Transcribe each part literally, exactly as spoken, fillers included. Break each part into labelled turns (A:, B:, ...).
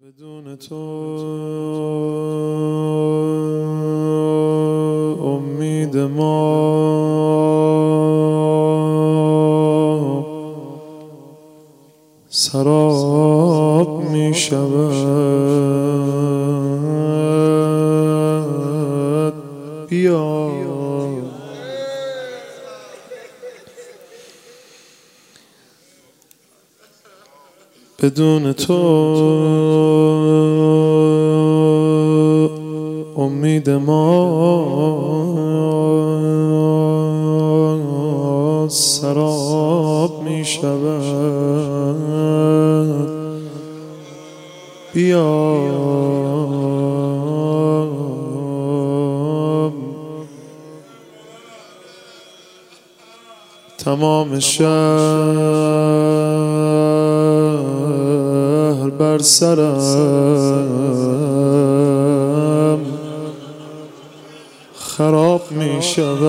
A: بدون تو امید ما سراب می شود. بیا بدون تو امید ما سراب می شود. بیا تمام شهر بر سرم خراب می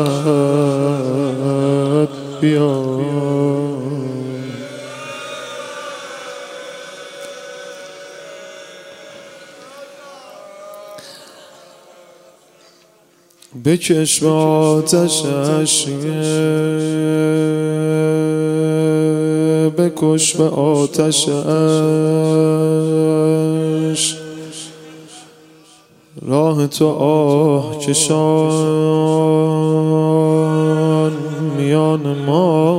A: شود. بیا بکش به آتش عشق، بکش به آتش عشق، راه تو آه کشان میان ما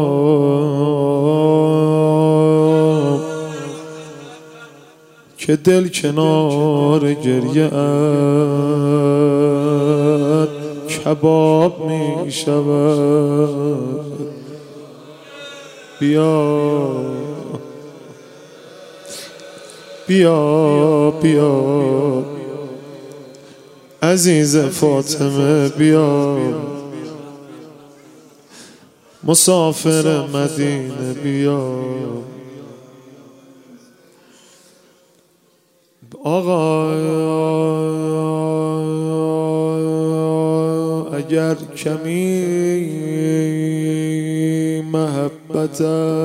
A: که دل کنار گریه ات کباب می شود. بیا بیا بیا عزیز فاطمه، بیا مسافر مدینه، بیا آقا. اگر کمی محبتت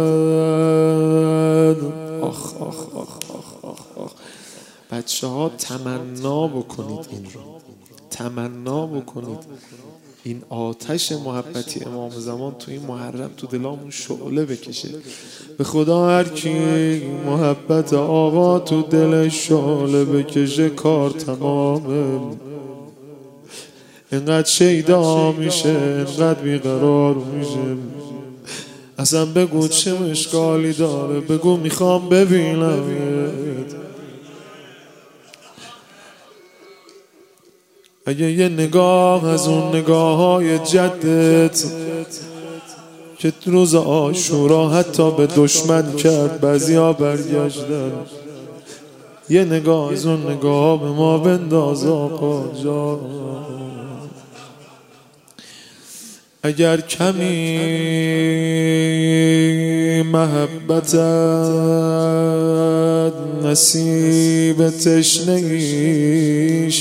A: آخ آخ آخ آخ آخ آخ بچه ها تمنا بکنید، این رو تمنا بکنید، این آتش محبتی امام زمان تو این محرم تو دلامون شعله بکشه. به خدا هر کی محبت آقا تو دلش شعله بکشه کار تمامه. اینقدر شیدا میشه، اینقدر بیقرار میشه. اصلا بگو چه مشکالی داره، بگو میخوام ببینم. اگه یه نگاه از اون نگاه های جدت که روز عاشورا حتی به دشمن کرد بعضیا برگشتن، یه نگاه از اون نگاه به ما بنداز آقا جان. اگر کمی محبتت نصیب تشنگی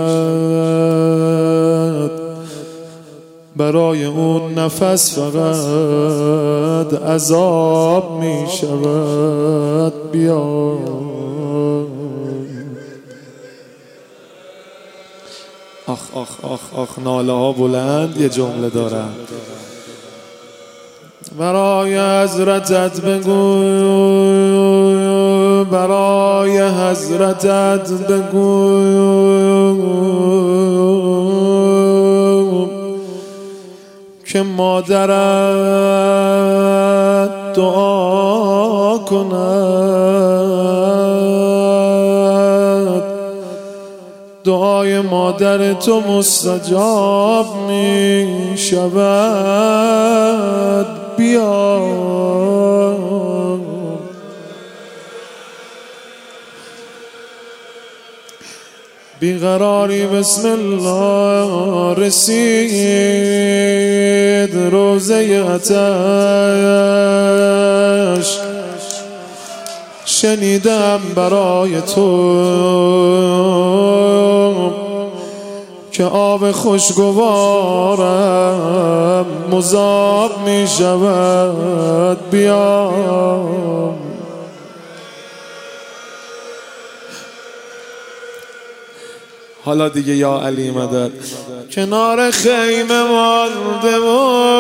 A: شود، برای اون نفس فقط عذاب می شود. بیا آخ آخ آخ آخ ناله ها بلند یه جمله دارم. برای حضرتت بگو، برای حضرتت بگو که مادرت دعا کند. دعای مادر تو مستجاب می شود. بیا بیقراری بسم الله رسید روزه آتش، شنیدم برای تو که آب خوشگوارم مذاب می شود. بیا حالا دیگه یا علی مدد کنار خیمه مانده و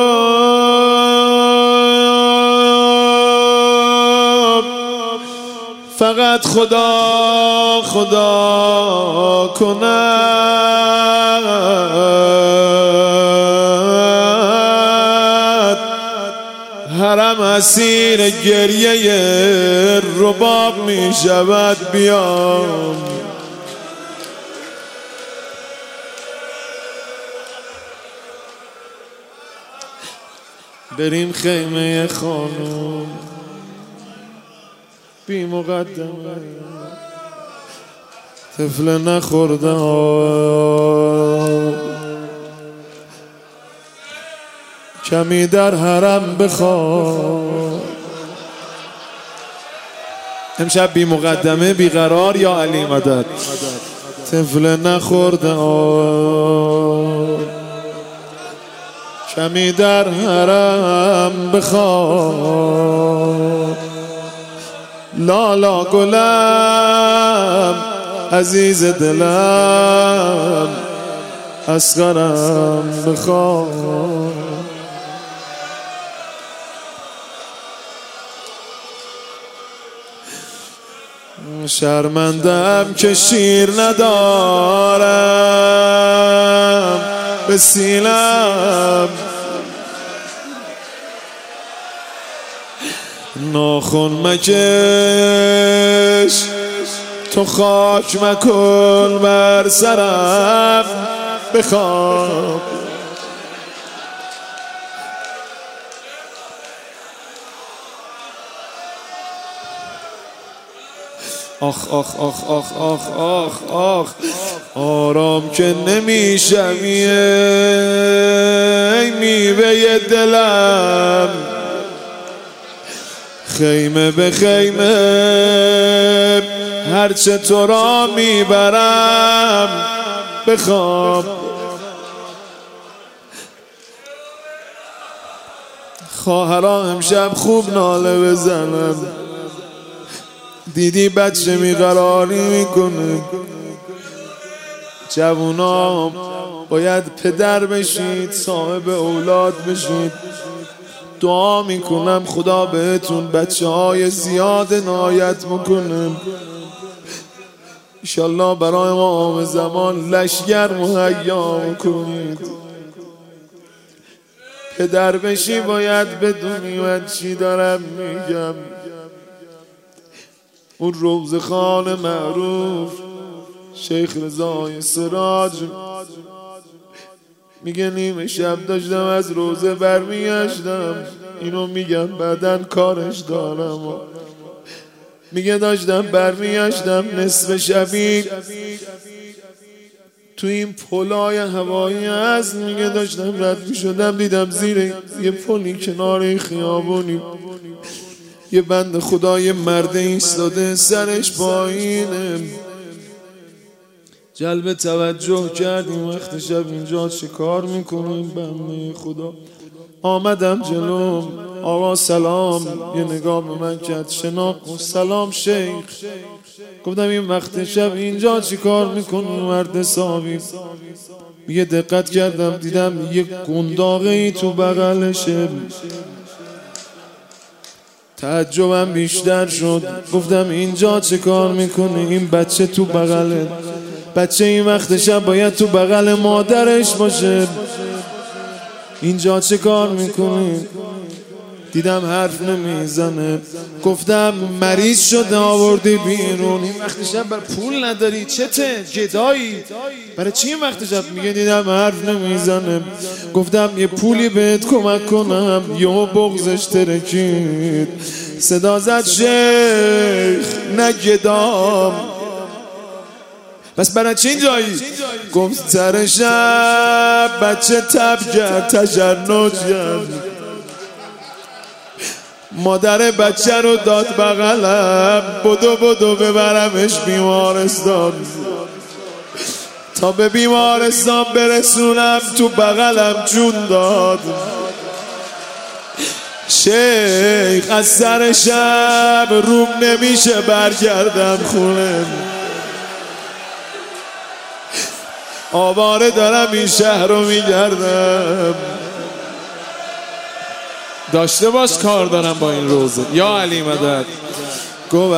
A: فقط خدا خدا کند حرم اسیر گریه رباب می شود بیام بریم خیمه خانم بی مقدمه طفل نخورده کمی در حرم بخواب امشب بی مقدمه بی قرار یا علی مدد طفل نخورده کمی در حرم بخواب لالا گلم عزیز دلم اصغرم بخواب شرمندم که شیر ندارم به سینم ناخن مکش تو خاک مکن بر سرم بخواب آخ آخ آخ آخ آخ آخ آخ آرام که نمیشمی ای میوه دلم خیمه به خیمه هرچه تو را میبرم بخواب خواهرا امشب خوب ناله بزنم دیدی بچه میقراری میکنه جوونا باید پدر بشید صاحب اولاد بشید دعا میکنم خدا بهتون بچه های زیاد عنایت میکنه انشالله برای ما امام زمان لشگر مهیا میکنید پدر بشی باید بدونی من چی دارم میگم اون روضه‌خان معروف شیخ رضای سراج میگه نیمه شب داشتم از روزه برمیگشتم اینو میگم بعدن کارش دارم میگه داشتم برمیگشتم نصف شبی تو این پلای هوایی هست میگه داشتم رد میشدم دیدم زیر یه پلی کنار خیابونی یه بند خدا یه مرد ایستاده سرش پایینه جلب توجه کردیم وقت شب اینجا چه کار میکنیم بنده خدا آمدم جلوم آقا سلام یه نگاه به من کرد شناخت سلام شیخ گفتم این وقت شب اینجا چی کار میکنی مرد صاحبی یه دقت کردم دیدم یه قنداقه ای تو بغلشه تعجبم بیشتر شد گفتم اینجا چه کار میکنی این بچه تو بغله بچه این وقت شب باید تو بغل مادرش باشه اینجا چه کار میکنی دیدم حرف نمیزنه گفتم مریض شده آوردی بیرون این وقت شب بر پول نداری چته گدایی برای چی این وقت شب میگه دیدم حرف نمیزنه گفتم یه پولی بهت کمک کنم یه بغضش ترکید صدا زد شیخ نگدام بس برای چی جایی گفت سر شب بچه تب کرد تشنج کرد مادر بچه رو داد بغلم بدو بدو ببرمش بیمارستان تا به بیمارستان برسونم تو بغلم جون داد شیخ از سر شب روم نمیشه برگردم خونه آواره دارم این شهر رو میگردم. داشته باش کار دارم با این روزه. یا علی مدد. گو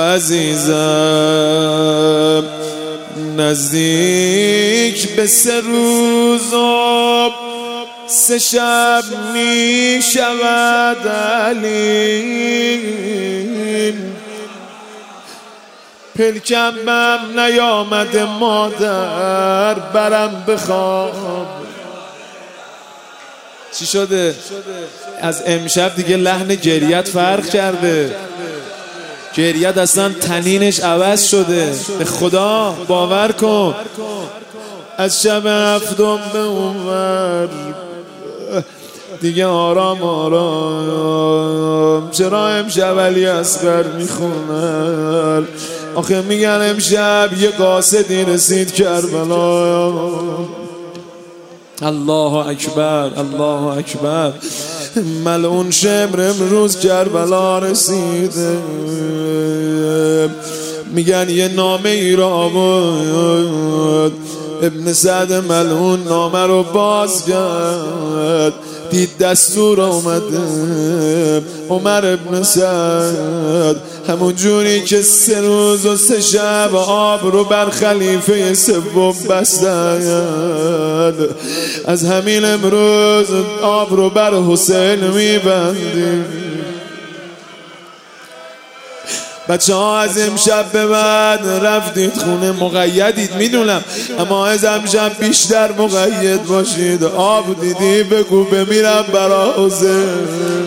A: عزیزم نزدیک به سه روز و سه شب می شود علی، پلکم نیامده مادر برم بخواب. چی شده؟ از امشب دیگه لحن گریت فرق کرده. گریت اصلا تنینش عوض شده. به خدا باور کن. از شب هفتم به اونور دیگه آرام آرام. چرا امشب علی اصغر میخونن؟ آخه میگن امشب یه قاصدی رسید کربلا. الله اکبر الله اکبر. ملعون شمر امروز کربلا رسیده. میگن یه نامه ای را آورد ابن سعد ملعون، نامه رو باز کرد دید دستور آمده عمر ابن سعد همون جوری که سه روز و سه شب آب رو بر خلیفه سوم بستند، از همین امروز آب رو بر حسین میبندیم. بچه ها از امشب به بعد رفتید خونه مقیدید میدونم، اما از امشب بیشتر مقید باشید. آب دیدی بگو بمیرم برا حسین.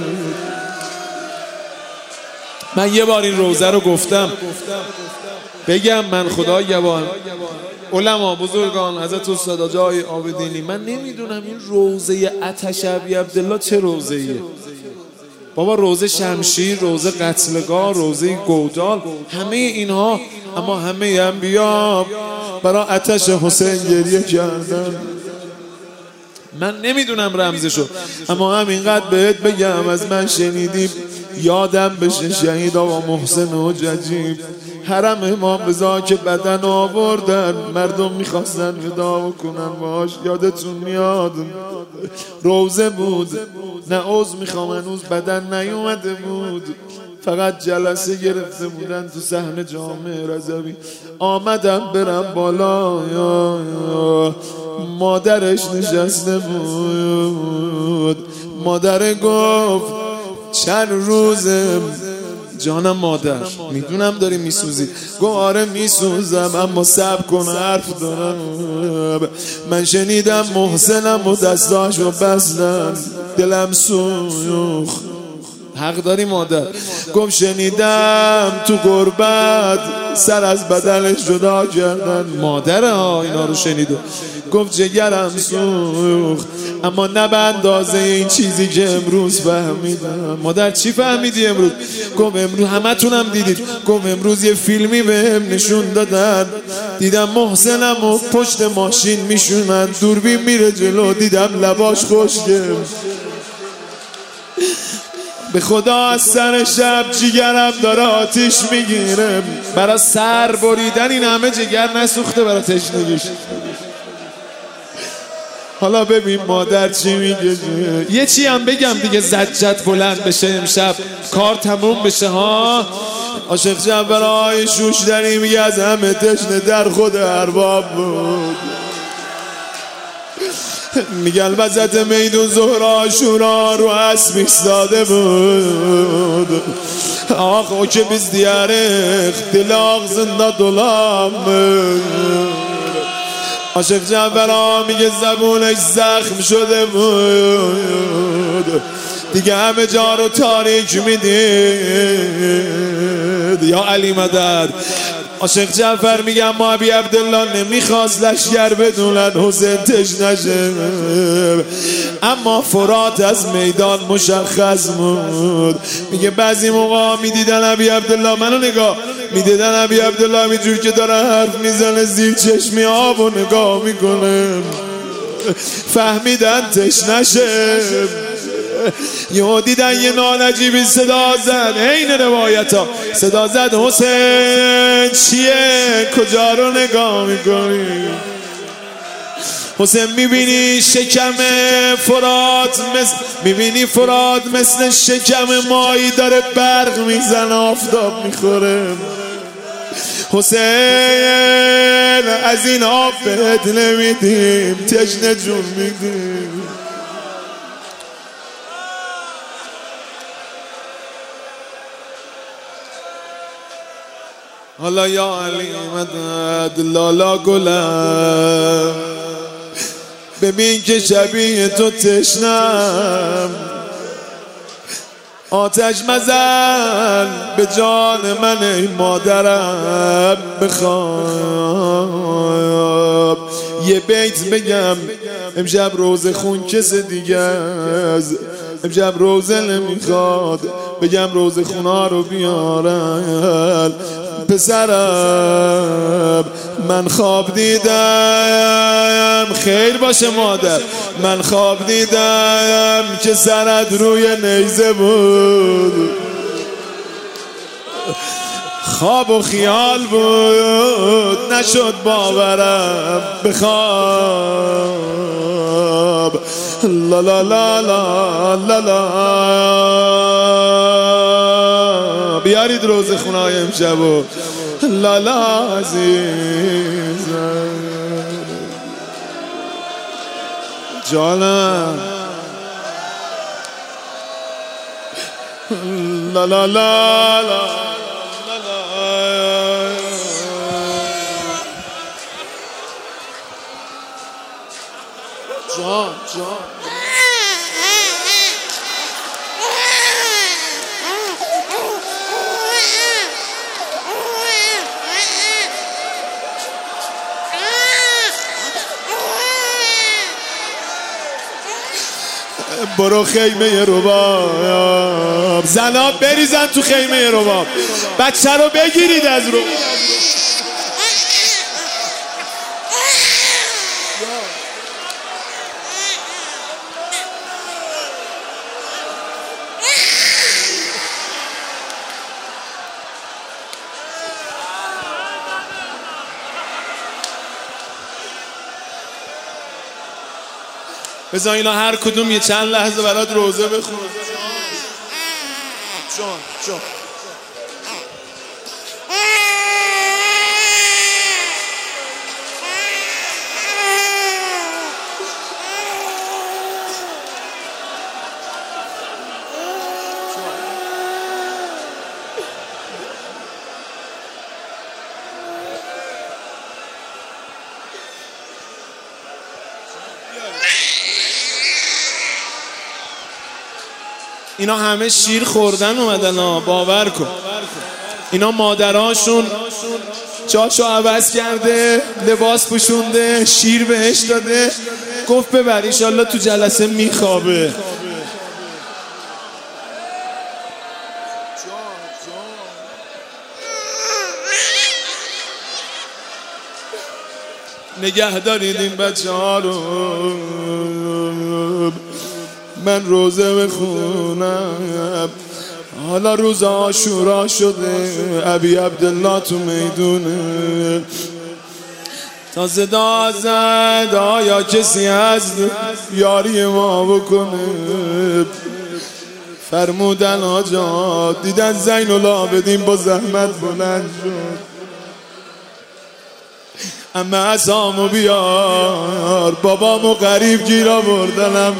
A: من یه بار این روزه رو گفتم بگم من خدا یبان علما بزرگان حضرت استاد جای عابدینی، من نمیدونم این روزه آتش ابی عبدالله چه روزه ایه بابا. روزه شمشیر، روزه قتلگاه، روزه گودال، همه اینها، اما همه انبیا برای آتش حسین گریه کردن. من نمیدونم رمزشو، اما همینقدر بهت بگم از من شنیدیم یادم بشه شهید آقا محسن حججی حرم امام رضا که بدن آوردن، مردم میخواستن ودا بکنن باش. یادتون میاد روزه بود، نه عضو میخوام هنوز بدن نیومده بود، فقط جلسه گرفته بودن تو صحن جامع رضوی. آمدم برم بالا، یا یا مادرش نشسته بود. مادر گفت چند روزه جانم مادر، میدونم داری میسوزی. گو آره میسوزم اما صبر کن حرف دارم. من شنیدم محسنم و دستاشو بستن، دلم سوخت. حق داری مادر. گفت شنیدم تو غربت سر از بدنش جدا کردن. مادر ها اینا رو شنیده. گفت جگرم سوخت اما نه به اندازه این چیزی که امروز فهمیدم. مادر چی فهمیدی امروز؟ گفت امروز همه تونم دیدید. گفت امروز یه فیلمی بهم نشون دادن، دیدم محسنم و پشت ماشین میشونن، دوربین میره جلو، دیدم لباش خشکه. به خدا از سر شب جیگرم داره آتیش میگیره. برای سر بریدن این همه جگر نسوخته برای تشنگیش. حالا ببین مادر چی میگه. یه چی هم بگم دیگه زجت بلند بشه امشب کار تموم بشه ها. عاشق جبرای شوش داری میگه از همه تشنه در خود ارباب بود. میگن وسط میدون زهرا شورا رو اسب ایستاده بود. آخ او که biz diyarek dil ağzında dolam. عاشق جعفرا میگه زبونش زخم شده بود، دیگه همه جا رو تاریک میدید. یا علی مدد. عاشق جعفر میگه اما ابی عبدالله نمیخواست لشگر بدونن حسین تشنشه، اما فرات از میدان مشخص بود. میگه بعضی موقع میدیدن ابی عبدالله منو نگاه میدیدن ابی عبدالله میجور که داره حرف میزنه زیر چشمی آب و نگاه میکنه، فهمیدن تشنشه. یه دیدن یه نالجیبی صدا زد، عین روایت ها صدا زد حسین چیه کجا رو نگاه میکنی؟ حسین میبینی شکم فرات مثل میبینی فرات مثل شکم مایی داره برق میزن آفتاب میخوره. حسین از این آب بهت نمیدیم تشنه جون میدیم. حالا یا علی مدد لالا گلم ببین که شبیه تو تشنم آتش مزن به جان من ای مادرم بخواب یه بیت بگم امشب روز خون کس دیگه از امشب روزه نمیخواد بگم روز خونا رو بیارن پسرم من خواب دیدم خیر باشه مادر من خواب دیدم که سرت روی نیزه بود خواب و خیال بود نشد باورم بخواب لا لا لا لا لا لا بیارید روز خونای امشبو لا لا عزیزم جانم لا لا لا لا جان جان برو خیمه رباب زنا بریزن تو خیمه رباب بچه رو بگیرید از رو بذار اینا هر کدوم یه چند لحظه برات روزه بخون. جان جان اینا همه شیر خوردن اومدن ها باور کن اینا مادراشون چاشو عوض کرده لباس پوشونده شیر بهش داده گفت ببر ایشالله تو جلسه میخوابه نگه دارید این بچه ها رو من روزه بخونم حالا روز عاشورا شده ابی عبدالله تو میدونه تا صدا زد آیا کسی هست یاری ما بکنه فرمودن آجا دیدن زین العابدین با زحمت بلند شد اما عصامو بیار بابامو غریب گیرا بردنم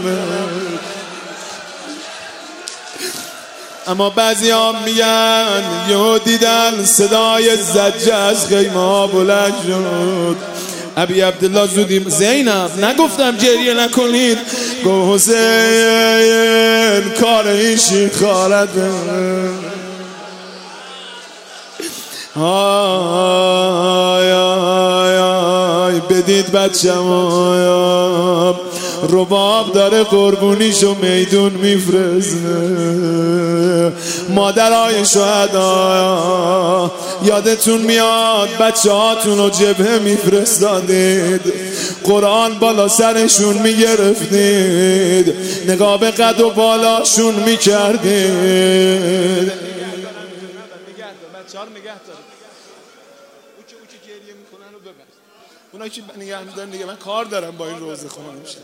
A: اما بعضی هم میگن یهو دیدن صدای زجه از خیمه ها بلند شد ابی عبدالله زودی زینب نگفتم گریه نکنید گفت حسین کار این شیر خالده آی آی آی بدید بچه‌م رباب داره قربونیشو میدون میفرزه مادرای شهدا یادتون میاد بچه هاتون رو جبهه میفرستادید قرآن بالا سرشون میگرفتید نگاه به قد و بالاشون میکردید اونا که نگه می‌دارن دیگه، من کار دارم با این روزه خونه میشه.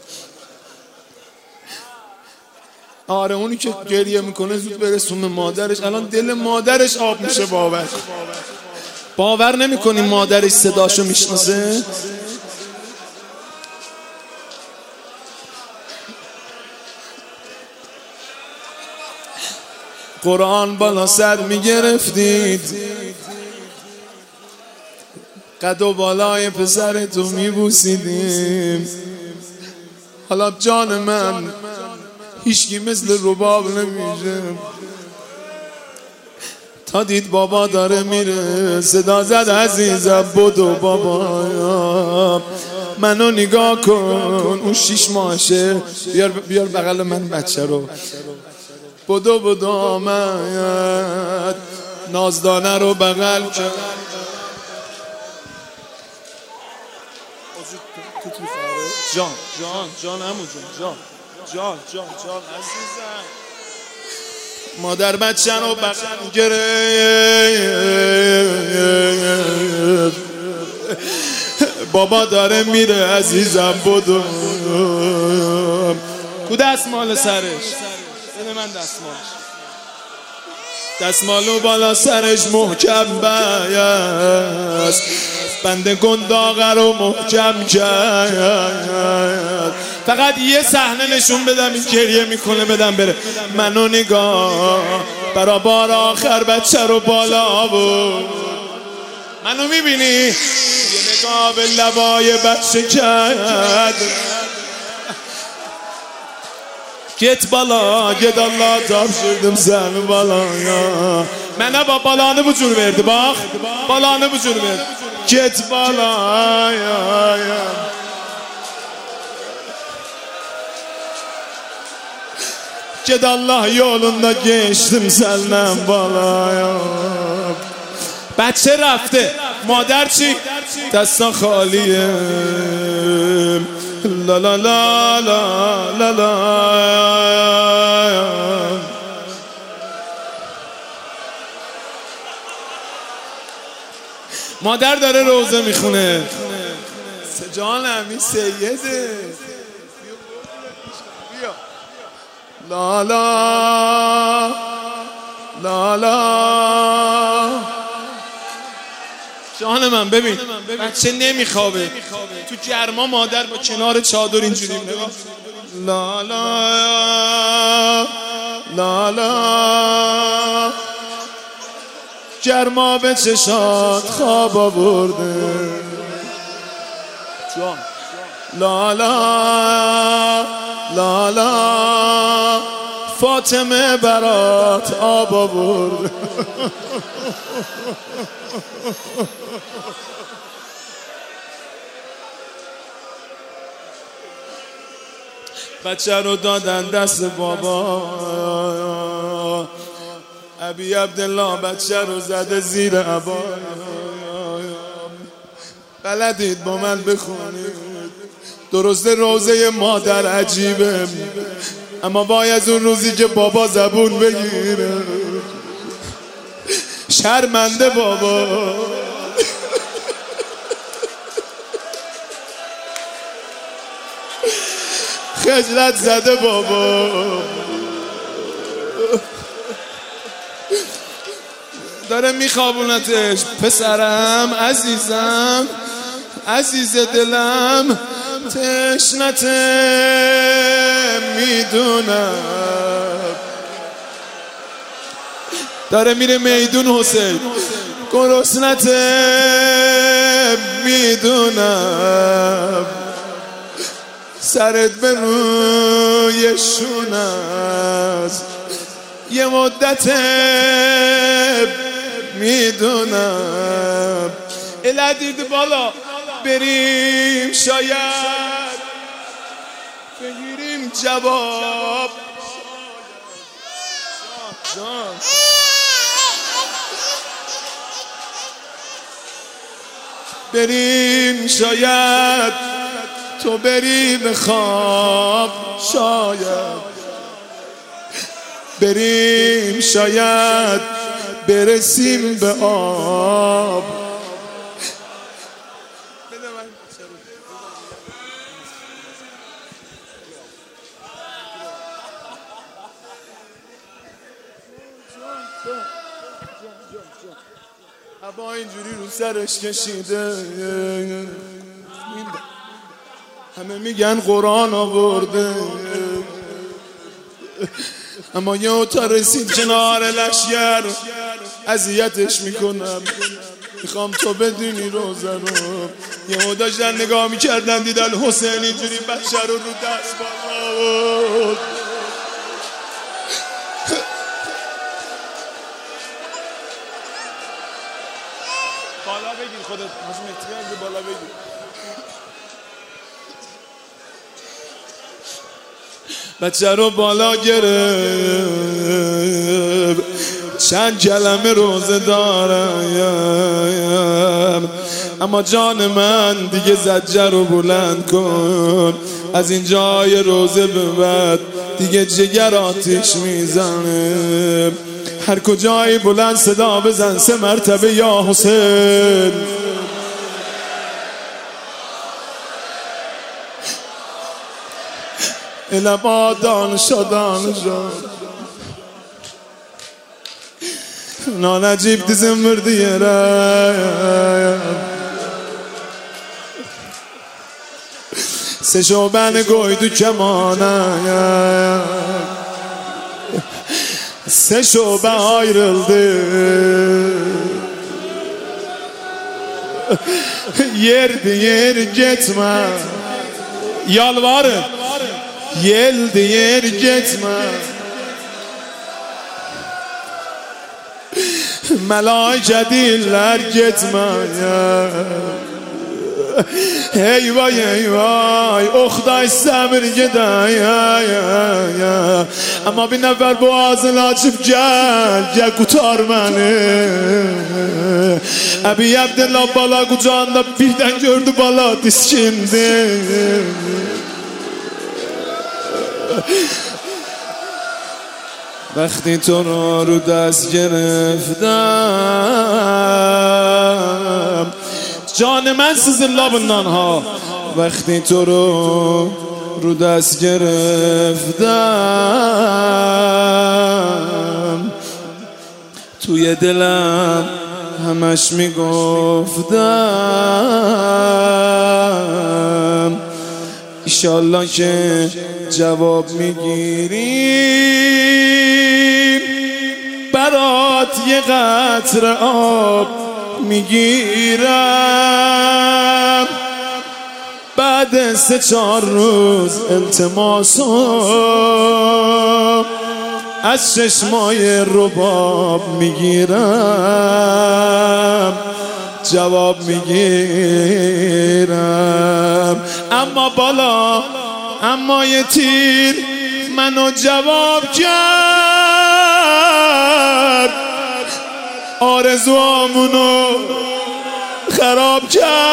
A: آره اونی که گریه میکنه زود برسونه مادرش، الان دل مادرش آب میشه. باور باور نمیکنی مادرش صداشو میشناسه؟ قرآن بالا سر میگرفتید، قد و بالای پسر تو میبوسیدیم. حالا جان من هیچکی مثل رباب نمیشه. تا دید بابا داره میره صدا زد عزیزم بدو بابا منو نگاه کن، اون شیش ماهشه. بیار بیار بغل من بچه رو. بدو بدو آمد نازدانه رو بغل کرد. جان جان جان عمو جان جان جان جان عزیزم. مادر بچه رو بغل گرفت. بابا داره میره عزیزم بدو. کو دستمال سرش؟ بده من دستمالش. دستمالو بالا سرش محکم بیست، بند گنداغه رو محکم کرد. فقط یه صحنه نشون بدم این گریه میکنه بدم بره. منو نگاه برا بار آخر بچه رو بالا بود. منو میبینی؟ یه نگاه به لبای بچه کرد. Get bala, get Allah tapşırdım seni balaya. Mənə bax balanı bu cür verdi bax. Balanı bu cür verdi. Get balaya. Get Allah yolunda geçtim senden balaya. بچه رفته، مادر چی؟ دستا خالیه. لا لا لا لا لا لا. مادر داره روزه میخونه. جانم این سیده. لا لا لا لا. جان من ببین بچه نمیخوابه تو گرما، مادر با کنار چادر اینجوری نگاه. لا لا لا لا. گرما به چشات خواب آورده. جان لا لا لا لا. فاطمه برات آب آورده. بچه رو دادن دست بابا. ابی عبدالله بچه رو زده زیر عبا. بلدید با من بخونید. درست روزه مادر عجیبه، اما باید اون روزی که بابا زبون بگیره. شرمنده بابا. خجلت زده بابا. داره میخوابونتش. پسرم عزیزم عزیز دلم تشنته میدونم. داره میره میدون حسین. گرسنته میدونم. سرت به روی شونه است یه مدت میدونم. الادید بالا بریم شاید بگیریم جواب. جان بریم شاید تو بری به خواب. شاید بریم شاید برسیم به آب. با اینجوری رو سرش کشیده، همه میگن قرآن آورده، اما یه اوتا رسید کنار لشگر اذیتش میکنم. میخوام تو بدونی روزه رو. یه او داشتن نگاه میکردن دیدن حسین اینجوری بچه رو رو دست بالا. بالا بگیر خودت مطمئن بالا بگیر. بچه رو بالا گرفت، چند کلمه روزه دارم، اما جان من دیگه زجر رو بلند کن. از این جای روزه به بعد دیگه جگر آتیش میزنه. هر کجایی بلند صدا بزن سه مرتبه یا حسین. لبا دانشا دانشا نانجیب دیزم وردیه رایم سه شوبن گویدو کمانه سه şube ayrıldı, yerdi yer gitme, yalvarın, yeldi yer gitme, melaike diller gitme. Hey vay hey vay, Oxday səmir gedək, amma bir nəfər boğazını açıb gəl, gəl qutar məni. Əbi Əbdillah bala qucağında birdən gördü bala diskindi. وقتی تو رو رو دست گرفتم جان من سوز لابنان ها، وقتی تو رو رو دست گرفتم توی دلم همش میگفتم ایشالله که جواب میگیریم، برات یه قطره آب میگیرم. بعد سه چهار روز التماسم از چشمای رباب میگیرم، جواب میگیرم. اما بالا اما یه تیر منو جواب کرد، آرزوامونو خراب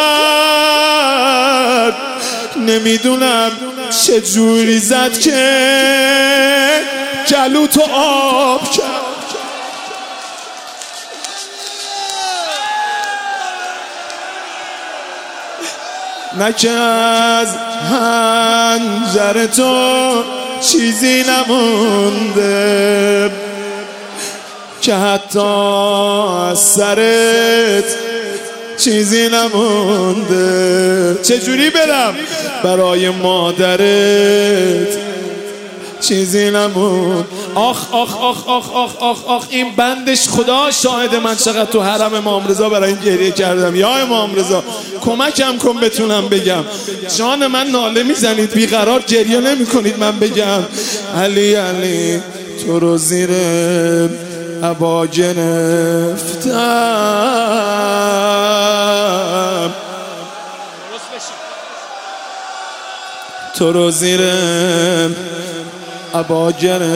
A: کرد. نمیدونم چه جوری زد که گلو تو آب کرد. نه که از حنجر تو چیزی نمونده، که حتی از سرت چیزی نمونده. چجوری برم برای مادرت چیزی نموند. آخ آخ آخ آخ آخ آخ آخ این بندش خدا شاهد من چقدر تو حرم امام رضا برای این گریه کردم. یا امام رضا کمکم کن بتونم بگم. جان من ناله میزنید بیقرار گریه نمی کنید من بگم. علی علی تو رو زیر عبا گرفتم، تو رو زیر عبا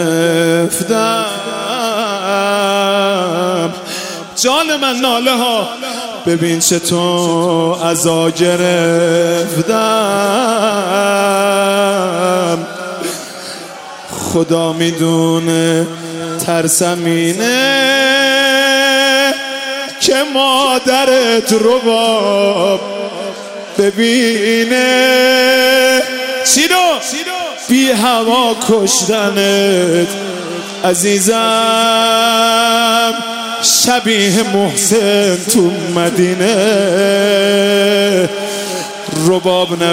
A: گرفتم. جان من ناله ها ببین چه تو عزا گرفتم. خدا میدونه ترسم اینه که مادرت رباب ببینه چی رو؟ بی هوا کشتنت عزیزم، شبیه محسن تو مدینه رباب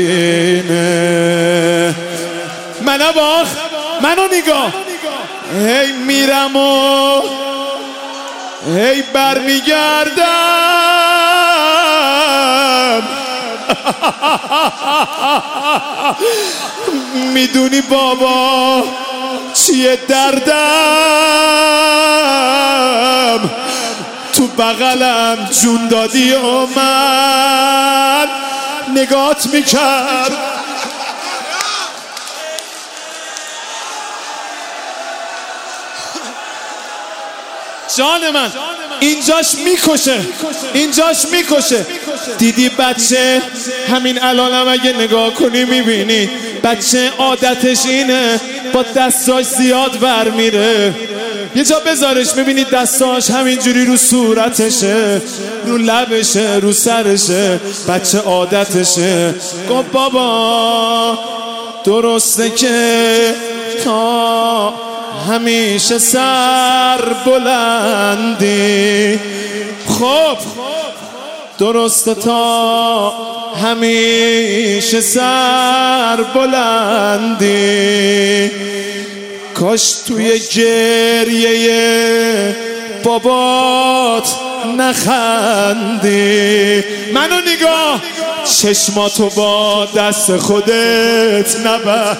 A: نبینه. منو باخ منو نگاه، هی میرم و هی برمیگردم. میدونی بابا چیه دردم؟ تو بغلم جون دادی و من نگات میکرد. جان من اینجاش میکشه، اینجاش میکشه. دیدی بچه همین الانم اگه نگاه کنی میبینی بچه عادتش اینه با دستاش زیاد ور میره. یه جا بذارش میبینی دستاش همینجوری رو صورتشه، رو لبشه، رو سرشه. بچه عادتشه. گفت بابا درسته که تا همیشه سر بلندی، خب درسته تا همیشه سر بلندی، کاش توی گریه بابات نخندی. منو نگاه، چشماتو با دست خودت نبر.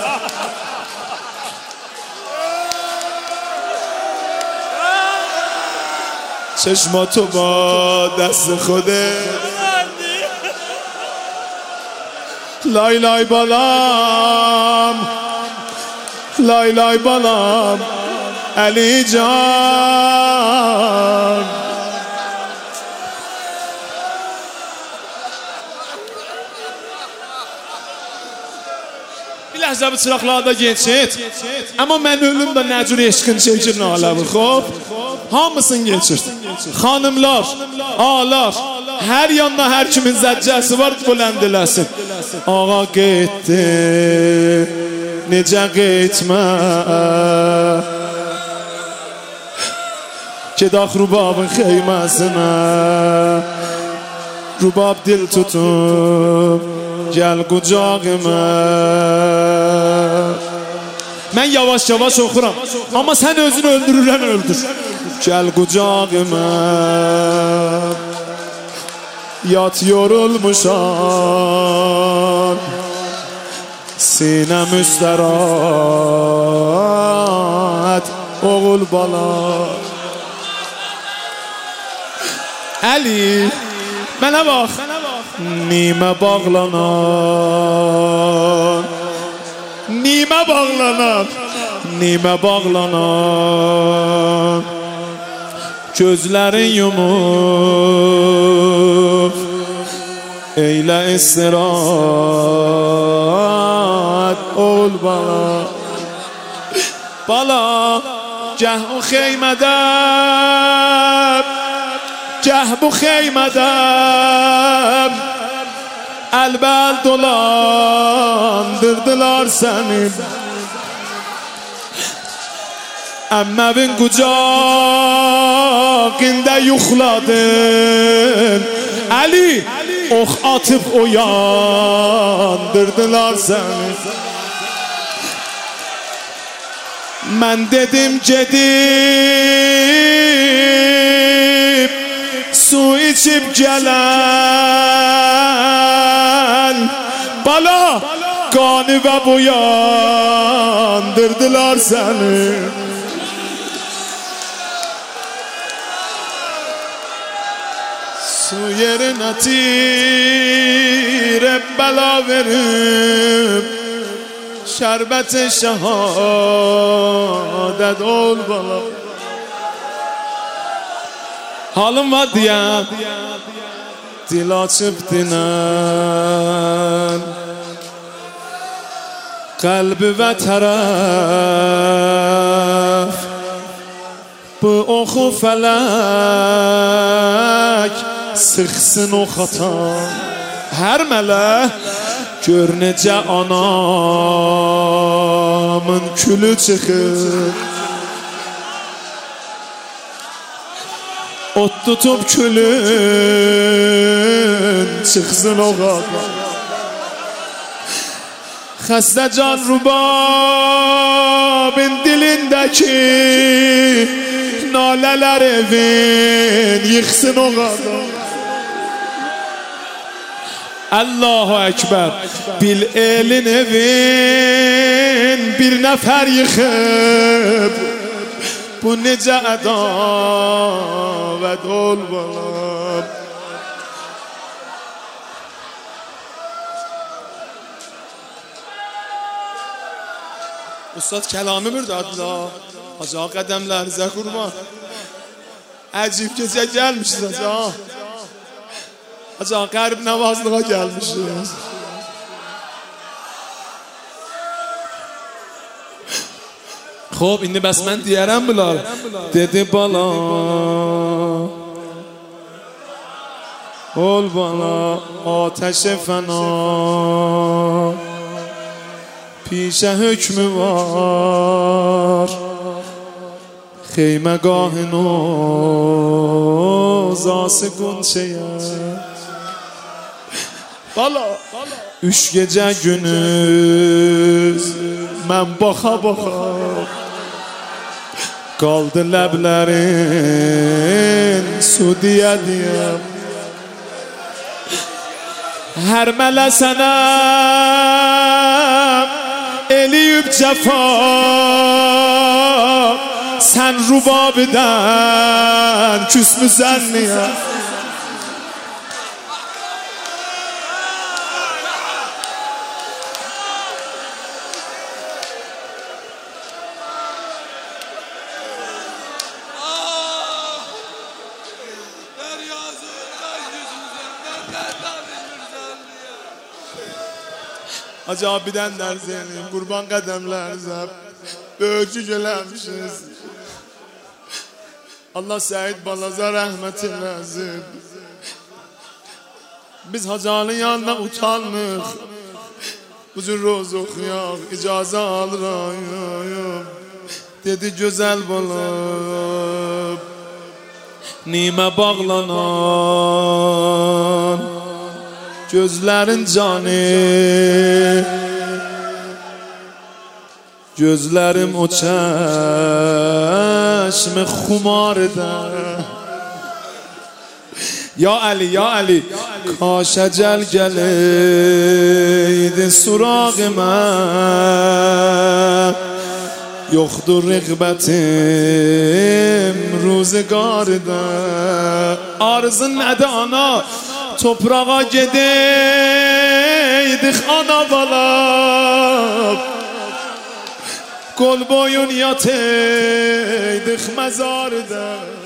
A: چشماتو با دست خودت. لای لای بالام، لای لای بالام علی جان. Bir ləhzə bu çıraqlarda geçit. Amma mən ölüm də nəcür eşqin çəkir naləvi. Xob, hamısını geçir. Xanımlar, ağalar, hər yanına hər kimin zəccəsi var, bulənd eləsin. Ağa getdi, necə getmə, gedək rubabın xeyməsinə. Rubab dil tutub gel kucağıma. Ben yavaş yavaş okuram ama sen özünü öldürürsen öldür. Gel kucağıma, yat yorulmuşam, sinem üsterahat oğul bala. Ali mənə bax, nimə bağlanan, nimə bağlanan, nimə bağlanan, gözlərin yumub eylə istirahat ol bala. Bala, gəh o xeymədən, gəh bu xeymədən əlbəl dolandırdılar səni. Əmməvin qucağında yuxladın, Ali ox atıb oyandırdılar səni. Mən dedim gedib su içib gələn bala, qanı və boyandırdılar səni. Su yerine tire bela verip şerbet-i şehadet ol bala. Halim var diye dil açıp dinen, kalbi ve taraf bu oku felek sıksın o hatan. Her mele gör necə anamın külü çıxır. Ot tutup külün çıxsın o qadar. Xəstə can rubabın dilindəki nalələr evin yıxsın o qadar. Allahu Ekber. Bil elin evin bir nəfər yıxıb. Bu necə ədavət ol balam. Ustad kəlamı mürdadla. Hacı qədəmlərinizə qurban. Əcib gecə gəlmişiz hacı. Hacı qərb nəvazlığa gəlmişiz. Xo'p, indi bəs mən deyərəm bular. Dedi bala ol bala ateş fena پیشه حکم var خیمگاه نوزاس گنچeye Bala üç gece gündüz mən baxa baxa qaldı ləblərin su diyə diyə hər mələ sənə eləyib cəfa sən rubabidən küsmüsən niyə Hacı abiden dersenim, kurban qədəmlərinizə böyükçü gələrmişiz. Allah Səyid balaza rəhmət eləsin. Biz hacının yanına utanmıq. Bu cür roz oxuyaq, icazə alırayım. Dedi gözəl balam, nimə bağlanan gözlərin canı, gözlərim o çeşme xumarda. Ya Ali, ya Ali, kaş ecel geleydi surağıma. Yoxdur rəğbətim ruzigarda. Arzın nədir ana? Toprağa gedeydik ana balam. Kol boyun yateydik mezarda.